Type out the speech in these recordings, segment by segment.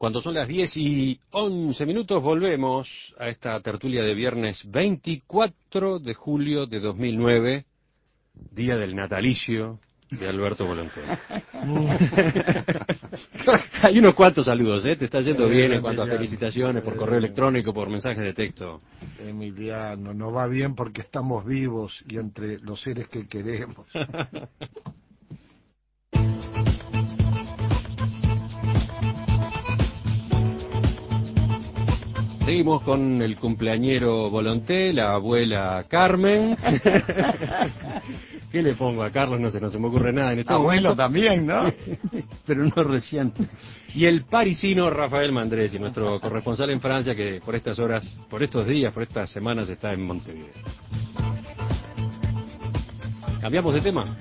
Cuando son las 10:11, volvemos a esta tertulia de viernes 24 de julio de 2009, día del natalicio de Alberto Volonté. Hay unos cuantos saludos, ¿eh? Te está yendo bien en cuanto a felicitaciones por correo electrónico, por mensajes de texto. Emiliano, nos va bien porque estamos vivos y entre los seres que queremos. Seguimos con el cumpleañero Volonté, la abuela Carmen. ¿Qué le pongo a Carlos? No se me ocurre nada en este Abuelo momento. también, ¿no? Pero no recién. Y el parisino Rafael Mandresi, nuestro corresponsal en Francia, que por estas horas, por estos días, por estas semanas está en Montevideo. ¿Cambiamos de tema?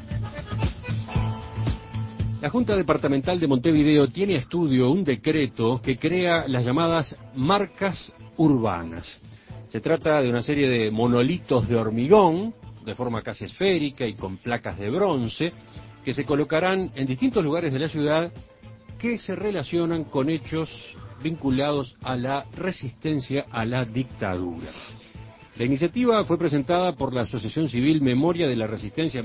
La Junta Departamental de Montevideo tiene a estudio un decreto que crea las llamadas marcas urbanas. Se trata de una serie de monolitos de hormigón, de forma casi esférica y con placas de bronce, que se colocarán en distintos lugares de la ciudad que se relacionan con hechos vinculados a la resistencia a la dictadura. La iniciativa fue presentada por la Asociación Civil Memoria de la Resistencia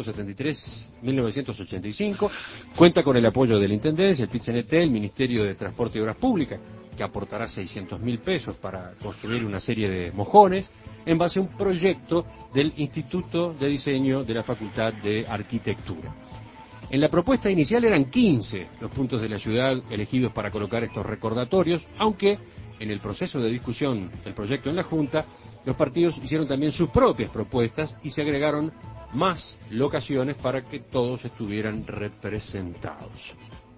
1973-1985, cuenta con el apoyo de la Intendencia, el PIT-CNT, el Ministerio de Transporte y Obras Públicas, que aportará 600.000 pesos para construir una serie de mojones, en base a un proyecto del Instituto de Diseño de la Facultad de Arquitectura. En la propuesta inicial eran 15 los puntos de la ciudad elegidos para colocar estos recordatorios, aunque en el proceso de discusión del proyecto en la Junta, los partidos hicieron también sus propias propuestas y se agregaron más locaciones para que todos estuvieran representados.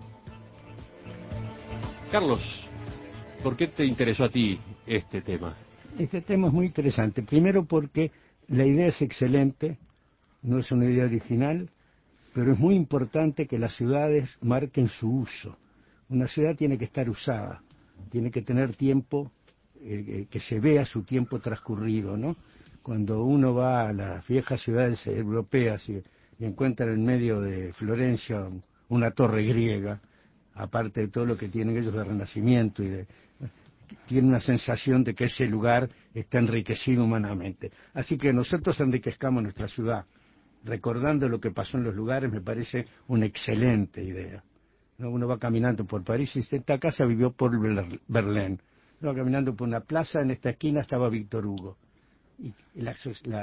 Carlos, ¿por qué te interesó a ti este tema? Este tema es muy interesante. Primero porque la idea es excelente, no es una idea original, pero es muy importante que las ciudades marquen su uso. Una ciudad tiene que estar usada, tiene que tener tiempo, que se vea su tiempo transcurrido, ¿no? Cuando uno va a las viejas ciudades europeas y encuentra en medio de Florencia una torre griega, aparte de todo lo que tienen ellos de Renacimiento, tiene una sensación de que ese lugar está enriquecido humanamente. Así que nosotros enriquezcamos nuestra ciudad, recordando lo que pasó en los lugares, me parece una excelente idea. Uno va caminando por París y dice, esta casa vivió por Berlín. Uno va caminando por una plaza, en esta esquina estaba Víctor Hugo. Y la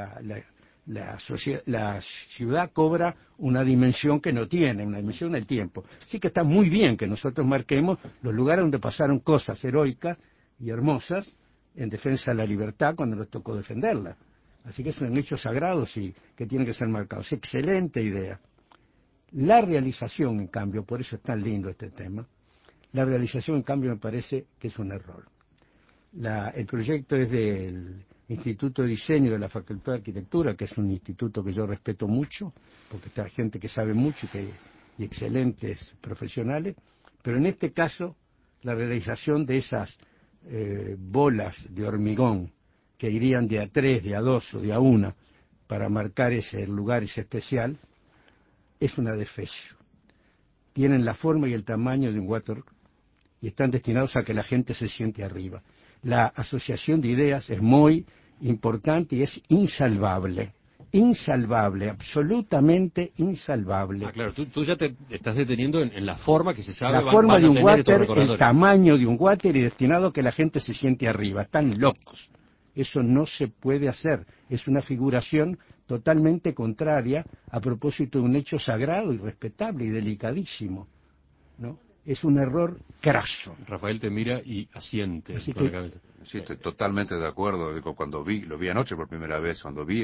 ciudad cobra una dimensión que no tiene, una dimensión del tiempo. Así que está muy bien que nosotros marquemos los lugares donde pasaron cosas heroicas y hermosas en defensa de la libertad cuando nos tocó defenderla. Así que son hechos sagrados y que tienen que ser marcados. Excelente idea. La realización, en cambio, por eso es tan lindo este tema, la realización, en cambio, me parece que es un error. El proyecto es del Instituto de Diseño de la Facultad de Arquitectura, que es un instituto que yo respeto mucho, porque está gente que sabe mucho y excelentes profesionales, pero en este caso, la realización de esas bolas de hormigón que irían de A3, de A2 o de A1 para marcar ese lugar, ese especial, es una defecio. Tienen la forma y el tamaño de un water y están destinados a que la gente se siente arriba. La asociación de ideas es muy importante y es insalvable. Insalvable, absolutamente insalvable. Ah, claro, tú ya te estás deteniendo en la forma que se sabe. La forma van de a un tener estos water, el recordatorios. tamaño de un water y destinado a que la gente se siente arriba. Están locos. Eso no se puede hacer. Es una figuración totalmente contraria a propósito de un hecho sagrado y respetable y delicadísimo, ¿no? Es un error craso. Rafael te mira y asiente con la cabeza. Sí, estoy totalmente de acuerdo. Digo, cuando lo vi anoche por primera vez, cuando vi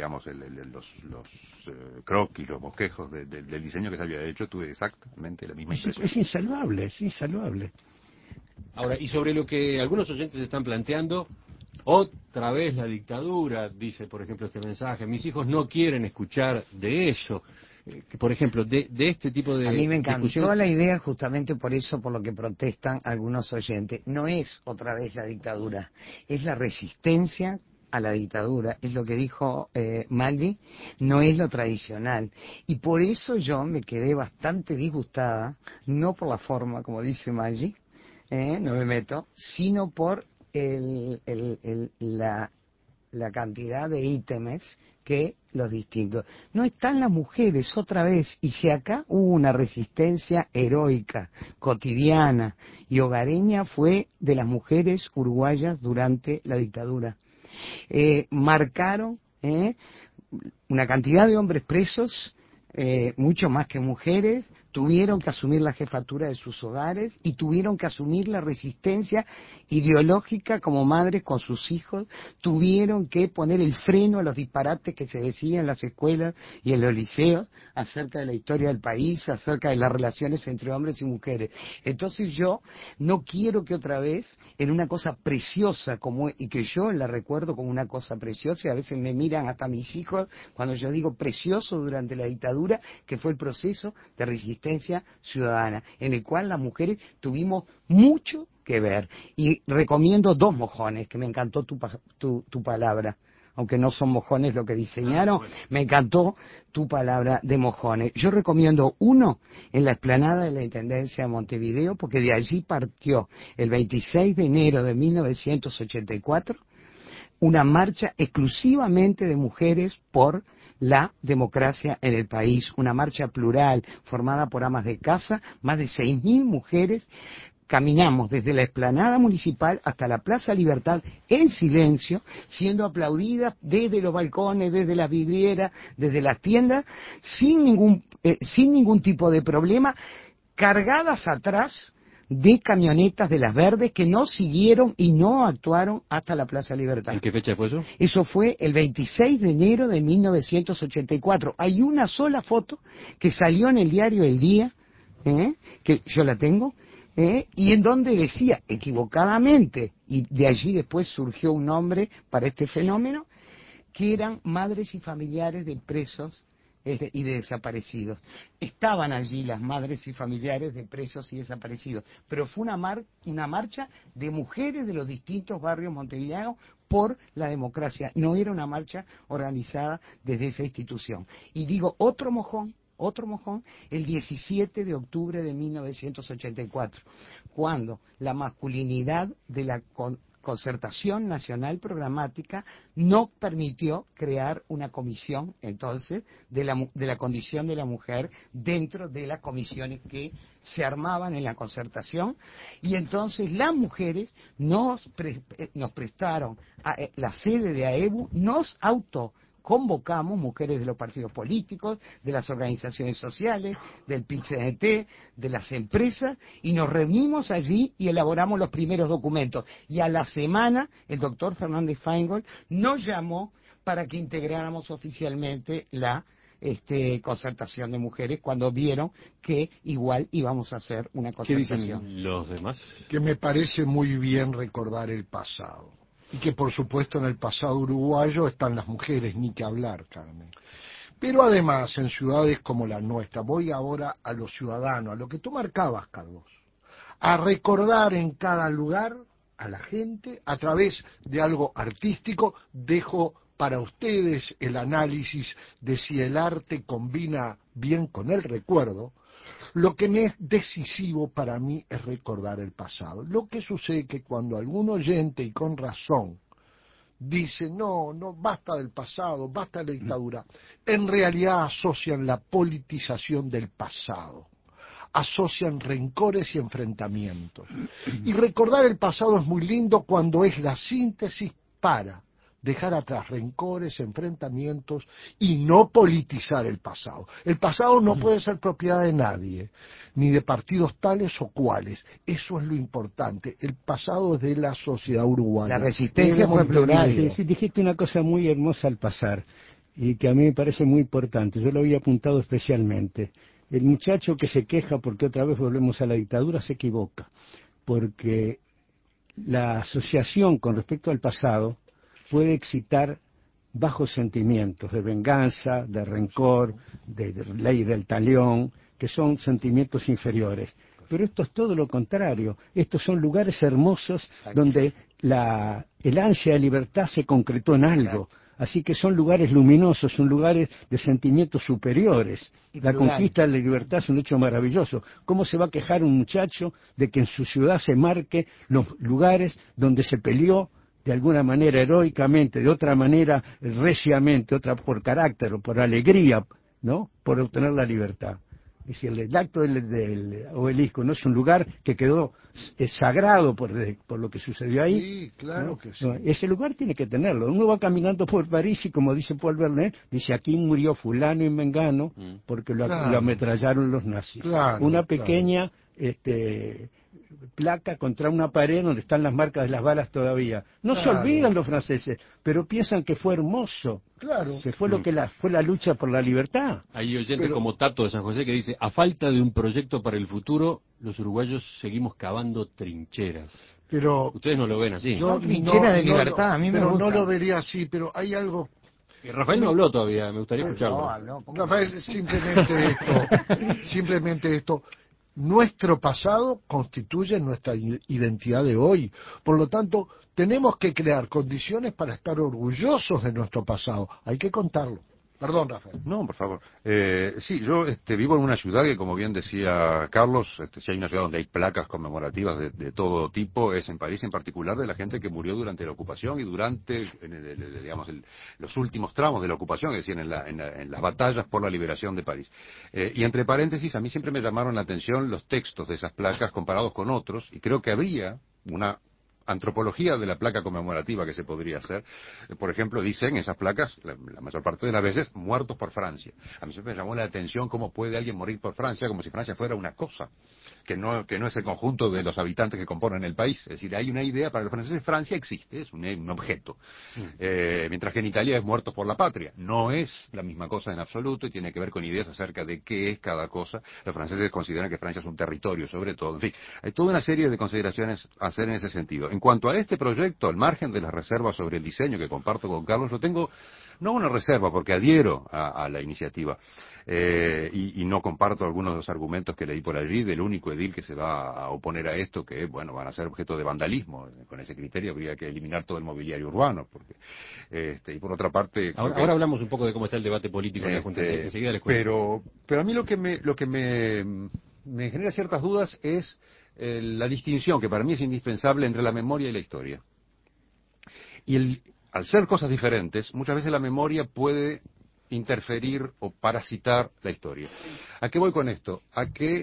los croquis, los bosquejos del diseño que se había hecho, tuve exactamente la misma impresión. Es insalvable, es insalvable. Ahora, y sobre lo que algunos oyentes están planteando, otra vez la dictadura, dice por ejemplo este mensaje, mis hijos no quieren escuchar de eso. Por ejemplo, de este tipo de A mí me encantó discusión. la idea justamente por eso, por lo que protestan algunos oyentes. No es otra vez la dictadura, es la resistencia a la dictadura, es lo que dijo Maggi, no es lo tradicional. Y por eso yo me quedé bastante disgustada, no por la forma, como dice Maggi, no me meto, sino por la cantidad de ítems que los distintos. No están las mujeres otra vez, y si acá hubo una resistencia heroica, cotidiana y hogareña, fue de las mujeres uruguayas durante la dictadura. Marcaron una cantidad de hombres presos, mucho más que mujeres, tuvieron que asumir la jefatura de sus hogares y tuvieron que asumir la resistencia ideológica como madres con sus hijos, tuvieron que poner el freno a los disparates que se decían en las escuelas y en los liceos acerca de la historia del país, acerca de las relaciones entre hombres y mujeres. Entonces yo no quiero que otra vez, en una cosa preciosa como, y que yo la recuerdo como una cosa preciosa, y a veces me miran hasta mis hijos cuando yo digo precioso durante la dictadura, que fue el proceso de resistencia ciudadana, en el cual las mujeres tuvimos mucho que ver. Y recomiendo 2 mojones, que me encantó tu palabra, aunque no son mojones lo que diseñaron, me encantó tu palabra de mojones. Yo recomiendo uno en la explanada de la Intendencia de Montevideo, porque de allí partió el 26 de enero de 1984 una marcha exclusivamente de mujeres por la democracia en el país, una marcha plural formada por amas de casa, más de 6.000 mujeres. Caminamos desde la explanada municipal hasta la Plaza Libertad en silencio, siendo aplaudidas desde los balcones, desde las vidrieras, desde las tiendas, sin ningún tipo de problema, cargadas atrás de camionetas de las verdes que no siguieron y no actuaron hasta la Plaza Libertad. ¿En qué fecha fue eso? Eso fue el 26 de enero de 1984. Hay una sola foto que salió en el diario El Día, que yo la tengo, y en donde decía, equivocadamente, y de allí después surgió un nombre para este fenómeno, que eran madres y familiares de presos y de desaparecidos. Estaban allí las madres y familiares de presos y desaparecidos, pero fue una marcha de mujeres de los distintos barrios montevideanos por la democracia. No era una marcha organizada desde esa institución. Y digo, otro mojón, el 17 de octubre de 1984, cuando la masculinidad de la Concertación Nacional Programática no permitió crear una comisión, entonces, de la condición de la mujer dentro de las comisiones que se armaban en la concertación, y entonces las mujeres nos prestaron la sede de AEBU, nos convocamos mujeres de los partidos políticos, de las organizaciones sociales, del PIT-CNT, de las empresas, y nos reunimos allí y elaboramos los primeros documentos. Y a la semana el doctor Fernández Feingold nos llamó para que integráramos oficialmente la concertación de mujeres, cuando vieron que igual íbamos a hacer una concertación. ¿Qué dicen los demás? Que me parece muy bien recordar el pasado. Y que por supuesto en el pasado uruguayo están las mujeres, ni que hablar, Carmen. Pero además en ciudades como la nuestra, voy ahora a los ciudadanos, a lo que tú marcabas, Carlos, a recordar en cada lugar a la gente a través de algo artístico. Dejo para ustedes el análisis de si el arte combina bien con el recuerdo. Lo que me es decisivo para mí es recordar el pasado. Lo que sucede que cuando algún oyente, y con razón, dice, no, basta del pasado, basta de la dictadura, en realidad asocian la politización del pasado, asocian rencores y enfrentamientos. Y recordar el pasado es muy lindo cuando es la síntesis para dejar atrás rencores, enfrentamientos y no politizar el pasado. El pasado no puede ser propiedad de nadie, ni de partidos tales o cuales. Eso es lo importante. El pasado es de la sociedad uruguaya. La resistencia fue plural. Sí, dijiste una cosa muy hermosa al pasar y que a mí me parece muy importante. Yo lo había apuntado especialmente. El muchacho que se queja porque otra vez volvemos a la dictadura se equivoca, porque la asociación con respecto al pasado puede excitar bajos sentimientos de venganza, de rencor, de ley del talión, que son sentimientos inferiores. Pero esto es todo lo contrario. Estos son lugares hermosos donde el ansia de libertad se concretó en algo. Así que son lugares luminosos, son lugares de sentimientos superiores. Y La plural. conquista de la libertad es un hecho maravilloso. ¿Cómo se va a quejar un muchacho de que en su ciudad se marque los lugares donde se peleó de alguna manera heroicamente, de otra manera reciamente, otra por carácter o por alegría, ¿no? Por obtener la libertad? Es decir, el acto del obelisco no es un lugar que quedó sagrado por lo que sucedió ahí. Sí, claro ¿no? que sí. No, ese lugar tiene que tenerlo. Uno va caminando por París y, como dice Paul Verlaine, dice: aquí murió fulano y mengano porque lo Claro. ametrallaron los nazis. Claro, Una claro. pequeña placa contra una pared donde están las marcas de las balas todavía. No se Claro. olvidan los franceses, pero piensan que fue hermoso, Claro. que fue lo que fue la lucha por la libertad. Hay oyentes Pero- como Tato de San José que dice, a falta de un proyecto para el futuro, los uruguayos seguimos cavando trincheras. Pero Ustedes no lo ven así. Son trincheras de libertad, a mí me pero gusta. no lo vería así, pero hay algo. Rafael no habló todavía, me gustaría escucharlo. No, habló. ¿Cómo? Rafael, simplemente esto. Nuestro pasado constituye nuestra identidad de hoy. Por lo tanto, tenemos que crear condiciones para estar orgullosos de nuestro pasado. Hay que contarlo. Perdón, Rafael. No, por favor. Sí, yo vivo en una ciudad que, como bien decía Carlos, si hay una ciudad donde hay placas conmemorativas de todo tipo, es en París, en particular de la gente que murió durante la ocupación y durante, los últimos tramos de la ocupación, es decir, en las batallas por la liberación de París. Y entre paréntesis, a mí siempre me llamaron la atención los textos de esas placas comparados con otros, y creo que habría una antropología de la placa conmemorativa que se podría hacer. Por ejemplo, dicen esas placas, la mayor parte de las veces, muertos por Francia. A mí siempre me llamó la atención cómo puede alguien morir por Francia, como si Francia fuera una cosa, que no es el conjunto de los habitantes que componen el país. Es decir, hay una idea, para los franceses Francia existe, es un objeto. Mientras que en Italia es muertos por la patria. No es la misma cosa en absoluto y tiene que ver con ideas acerca de qué es cada cosa. Los franceses consideran que Francia es un territorio, sobre todo. En fin, hay toda una serie de consideraciones a hacer en ese sentido. En cuanto a este proyecto, al margen de las reservas sobre el diseño que comparto con Carlos, yo tengo no una reserva porque adhiero a la iniciativa y no comparto algunos de los argumentos que leí por allí del único edil que se va a oponer a esto, que bueno, van a ser objeto de vandalismo. Con ese criterio habría que eliminar todo el mobiliario urbano, porque y por otra parte Ahora hablamos un poco de cómo está el debate político en la Junta, enseguida les cuento. pero a mí lo que me genera ciertas dudas es la distinción que para mí es indispensable entre la memoria y la historia. Y al ser cosas diferentes, muchas veces la memoria puede interferir o parasitar la historia. ¿A qué voy con esto? A que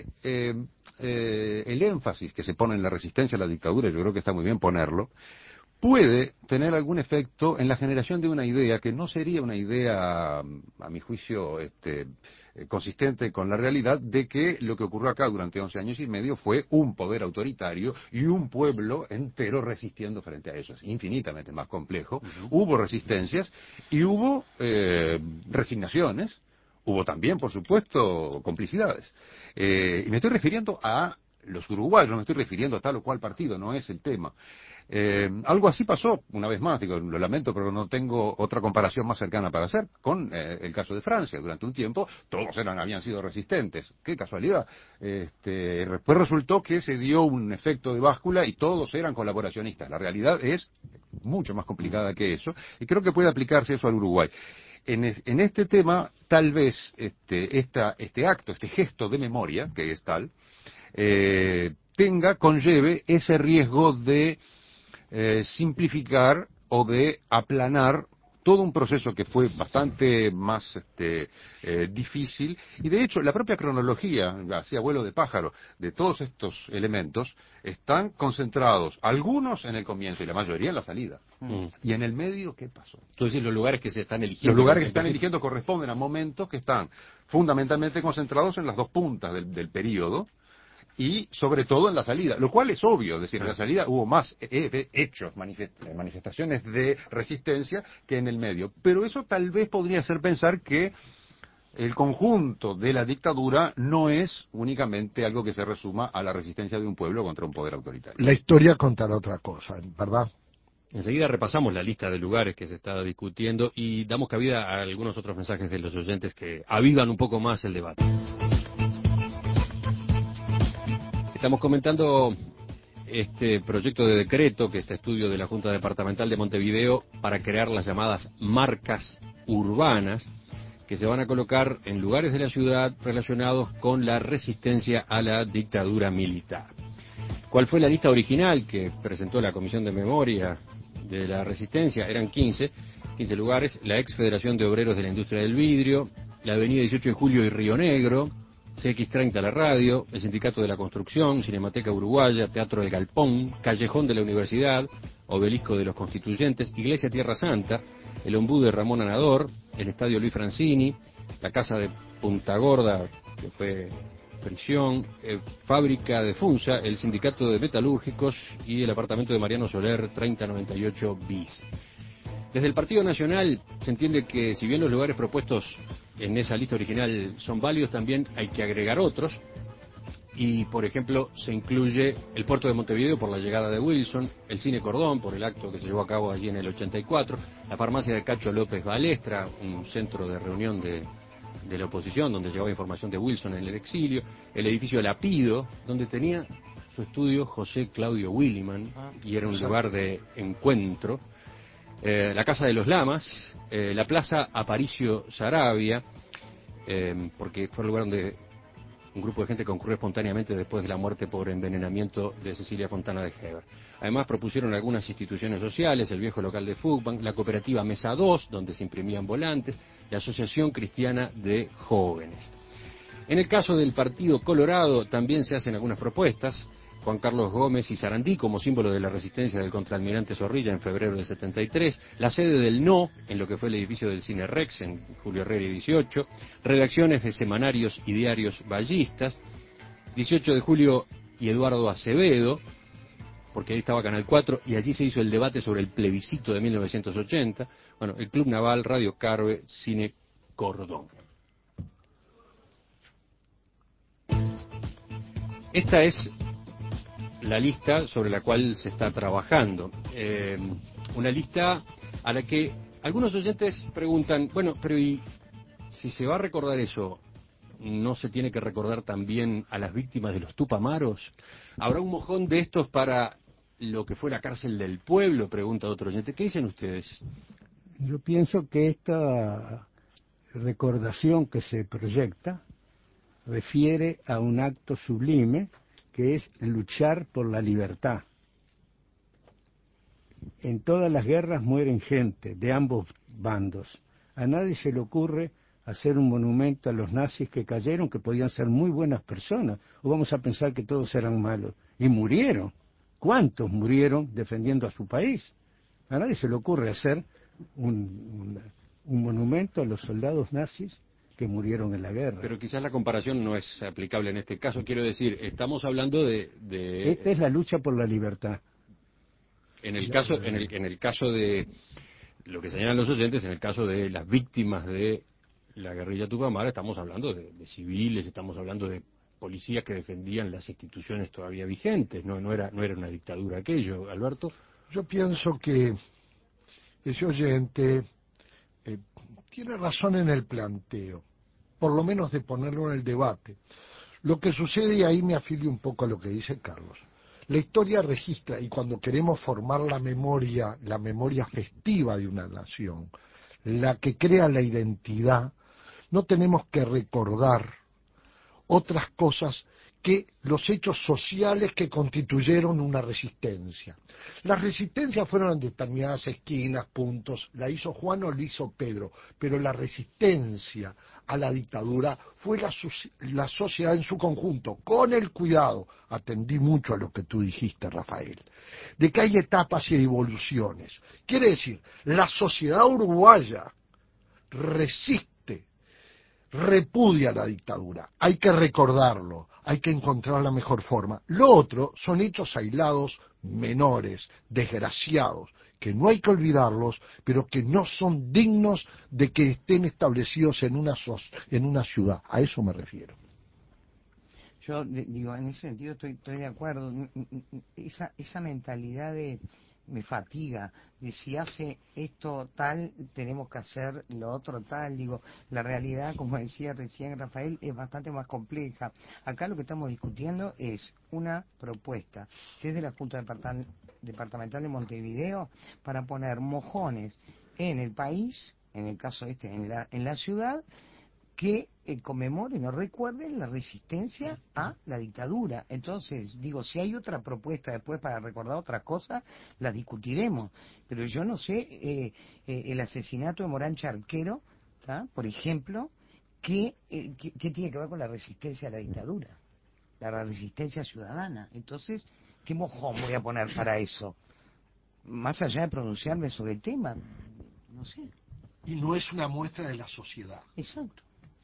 el énfasis que se pone en la resistencia a la dictadura, yo creo que está muy bien ponerlo, puede tener algún efecto en la generación de una idea que no sería una idea, a mi juicio, consistente con la realidad de que lo que ocurrió acá durante 11 años y medio fue un poder autoritario y un pueblo entero resistiendo frente a eso. Es infinitamente más complejo. Hubo resistencias y hubo resignaciones. Hubo también, por supuesto, complicidades. Y me estoy refiriendo a los uruguayos, no me estoy refiriendo a tal o cual partido, no es el tema. Algo así pasó, una vez más, digo, lo lamento, pero no tengo otra comparación más cercana para hacer con el caso de Francia. Durante un tiempo todos habían sido resistentes. Qué casualidad. Después resultó que se dio un efecto de báscula y todos eran colaboracionistas. La realidad es mucho más complicada que eso y creo que puede aplicarse eso al Uruguay. En este tema, tal vez este acto, este gesto de memoria, que es tal, conlleve ese riesgo de simplificar o de aplanar todo un proceso que fue bastante más difícil, y de hecho la propia cronología, así a vuelo de pájaro, de todos estos elementos están concentrados, algunos en el comienzo y la mayoría en la salida. Y en el medio, ¿qué pasó? Tú decís, los lugares que se están eligiendo. Los lugares que se están eligiendo corresponden a momentos que están fundamentalmente concentrados en las dos puntas del período, y sobre todo en la salida, lo cual es obvio, es decir, en la salida hubo más hechos, manifestaciones de resistencia que en el medio, pero eso tal vez podría hacer pensar que el conjunto de la dictadura no es únicamente algo que se resuma a la resistencia de un pueblo contra un poder autoritario. La historia contará otra cosa, ¿verdad? Enseguida repasamos la lista de lugares que se está discutiendo y damos cabida a algunos otros mensajes de los oyentes que avivan un poco más el debate. Estamos comentando este proyecto de decreto, que está estudio de la Junta Departamental de Montevideo, para crear las llamadas marcas urbanas, que se van a colocar en lugares de la ciudad relacionados con la resistencia a la dictadura militar. ¿Cuál fue la lista original que presentó la Comisión de Memoria de la Resistencia? Eran 15 lugares: la ex Federación de Obreros de la Industria del Vidrio, la Avenida 18 de Julio y Río Negro, CX30 La Radio, el Sindicato de la Construcción, Cinemateca Uruguaya, Teatro del Galpón, Callejón de la Universidad, Obelisco de los Constituyentes, Iglesia Tierra Santa, el Ombú de Ramón Anador, el Estadio Luis Francini, la Casa de Punta Gorda, que fue prisión, Fábrica de Funza, el Sindicato de Metalúrgicos y el apartamento de Mariano Soler 3098 bis. Desde el Partido Nacional se entiende que, si bien los lugares propuestos en esa lista original son válidos, también hay que agregar otros. Y, por ejemplo, se incluye el puerto de Montevideo por la llegada de Wilson, el Cine Cordón por el acto que se llevó a cabo allí en el 84, la farmacia de Cacho López Balestra, un centro de reunión de la oposición donde llegaba información de Wilson en el exilio, el edificio Lapido, donde tenía su estudio José Claudio Williman y era un lugar de encuentro, la Casa de los Lamas, la Plaza Aparicio Saravia, porque fue el lugar donde un grupo de gente concurrió espontáneamente después de la muerte por envenenamiento de Cecilia Fontana de Heber. Además propusieron algunas instituciones sociales, el viejo local de Fugbank, la cooperativa Mesa 2, donde se imprimían volantes, la Asociación Cristiana de Jóvenes. En el caso del Partido Colorado también se hacen algunas propuestas. Juan Carlos Gómez y Sarandí como símbolo de la resistencia del contraalmirante Zorrilla en febrero del 73, la sede del No en lo que fue el edificio del Cine Rex en Julio Herrera 18, redacciones de semanarios y diarios ballistas, 18 de julio y Eduardo Acevedo, porque ahí estaba Canal 4 y allí se hizo el debate sobre el plebiscito de 1980, bueno, el Club Naval, Radio Carve, Cine Cordón. Esta es la lista sobre la cual se está trabajando. Una lista a la que algunos oyentes preguntan, bueno, pero ¿y si se va a recordar eso, no se tiene que recordar también a las víctimas de los Tupamaros? ¿Habrá un mojón de estos para lo que fue la cárcel del pueblo? Pregunta otro oyente. ¿Qué dicen ustedes? Yo pienso que esta recordación que se proyecta refiere a un acto sublime que es luchar por la libertad. En todas las guerras mueren gente de ambos bandos. A nadie se le ocurre hacer un monumento a los nazis que cayeron, que podían ser muy buenas personas, o vamos a pensar que todos eran malos. Y murieron. ¿Cuántos murieron defendiendo a su país? A nadie se le ocurre hacer un monumento a los soldados nazis que murieron en la guerra. Pero quizás la comparación no es aplicable en este caso. Quiero decir, estamos hablando de... Esta es la lucha por la libertad. En el caso de lo que señalan los oyentes, en el caso de las víctimas de la guerrilla tupamara, estamos hablando de civiles, estamos hablando de policías que defendían las instituciones todavía vigentes. No era una dictadura aquello, Alberto. Yo pienso que ese oyente tiene razón en el planteo, por lo menos de ponerlo en el debate. Lo que sucede, y ahí me afilio un poco a lo que dice Carlos, la historia registra, y cuando queremos formar la memoria festiva de una nación, la que crea la identidad, no tenemos que recordar otras cosas que los hechos sociales que constituyeron una resistencia. Las resistencias fueron en determinadas esquinas, puntos, la hizo Juan o la hizo Pedro, pero la resistencia a la dictadura fue la sociedad en su conjunto, con el cuidado, atendí mucho a lo que tú dijiste, Rafael, de que hay etapas y evoluciones. Quiere decir, la sociedad uruguaya resiste, repudia la dictadura, hay que recordarlo, hay que encontrar la mejor forma. Lo otro son hechos aislados, menores, desgraciados, que no hay que olvidarlos, pero que no son dignos de que estén establecidos en una ciudad. A eso me refiero. Yo digo, en ese sentido estoy de acuerdo. Esa mentalidad de me fatiga, de si hace esto tal, tenemos que hacer lo otro tal. Digo, la realidad, como decía recién Rafael, es bastante más compleja. Acá lo que estamos discutiendo es una propuesta que es de la Junta Departamental de Montevideo para poner mojones en el país, en el caso este, en la ciudad, que conmemoren o recuerden la resistencia a la dictadura. Entonces, digo, si hay otra propuesta después para recordar otras cosas, las discutiremos. Pero yo no sé, el asesinato de Morán Charquero, ¿tá? Por ejemplo, ¿qué tiene que ver con la resistencia a la dictadura? La resistencia ciudadana. Entonces, ¿qué mojón voy a poner para eso? Más allá de pronunciarme sobre el tema, no sé. Y no es una muestra de la sociedad. Exacto.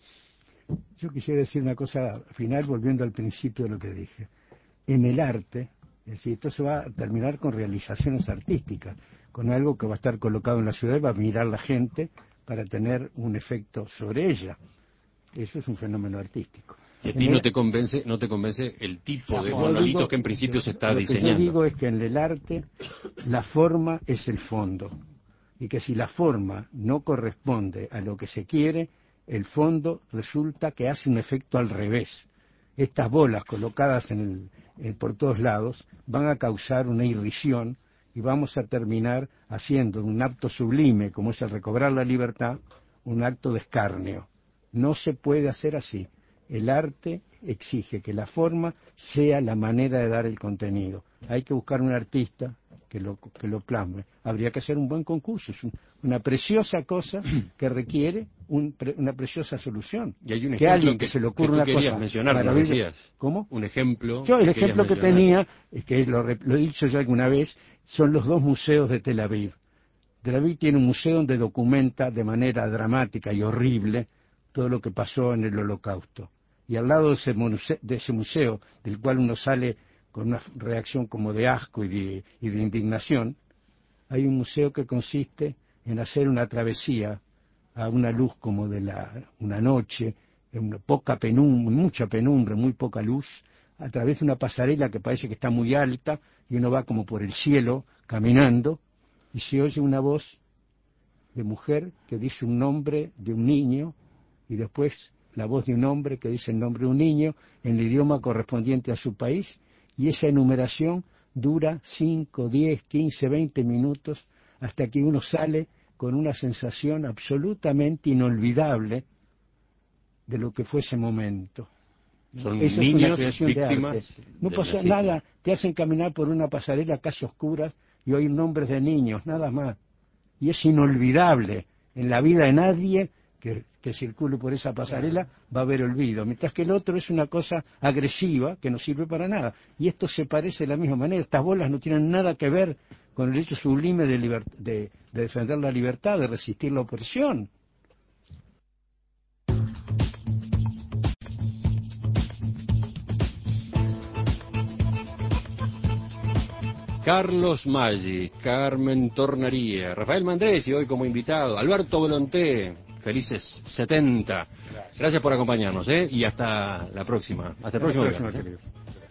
Yo quisiera decir una cosa final, volviendo al principio de lo que dije. En el arte, es decir, esto se va a terminar con realizaciones artísticas, con algo que va a estar colocado en la ciudad y va a mirar la gente para tener un efecto sobre ella. Eso es un fenómeno artístico. Y a ti no te convence el tipo de Yo monolitos digo, que en principio se está lo diseñando. que yo digo es que en el arte la forma es el fondo, y que si la forma no corresponde a lo que se quiere, el fondo resulta que hace un efecto al revés. Estas bolas colocadas por todos lados van a causar una irrisión y vamos a terminar haciendo un acto sublime, como es el recobrar la libertad, un acto de escarnio. No se puede hacer así. El arte exige que la forma sea la manera de dar el contenido. Hay que buscar un artista que lo plasme. Habría que hacer un buen concurso. Es una preciosa cosa que requiere una preciosa solución. Y hay un que ejemplo alguien que se le ocurra una cosa mencionar, ¿no maravillosa. decías? ¿Cómo? Un ejemplo. Yo el que querías ejemplo que mencionar. tenía, es que lo he dicho ya alguna vez, son los dos museos de Tel Aviv. Tel Aviv tiene un museo donde documenta de manera dramática y horrible todo lo que pasó en el Holocausto. Y al lado de ese museo, del cual uno sale con una reacción como de asco y de indignación, hay un museo que consiste en hacer una travesía a una luz como de una noche, en mucha penumbra, muy poca luz, a través de una pasarela que parece que está muy alta, y uno va como por el cielo caminando, y se oye una voz de mujer que dice un nombre de un niño, y después la voz de un hombre que dice el nombre de un niño en el idioma correspondiente a su país, y esa enumeración dura 5, 10, 15, 20 minutos, hasta que uno sale con una sensación absolutamente inolvidable de lo que fue ese momento. Son Eso niños es una creación de arte. víctimas No del pasa nazismo. nada, te hacen caminar por una pasarela casi oscura y oír nombres de niños, nada más. Y es inolvidable. En la vida de nadie que circule por esa pasarela va a haber olvido, mientras que el otro es una cosa agresiva que no sirve para nada. Y esto se parece de la misma manera. Estas bolas no tienen nada que ver con el hecho sublime de defender la libertad, de resistir la opresión. Carlos Maggi, Carmen Tornaría, Rafael Mandresi hoy como invitado, Alberto Volonté, felices 70. Gracias por acompañarnos, y hasta la próxima. Hasta el próximo viernes. Querido.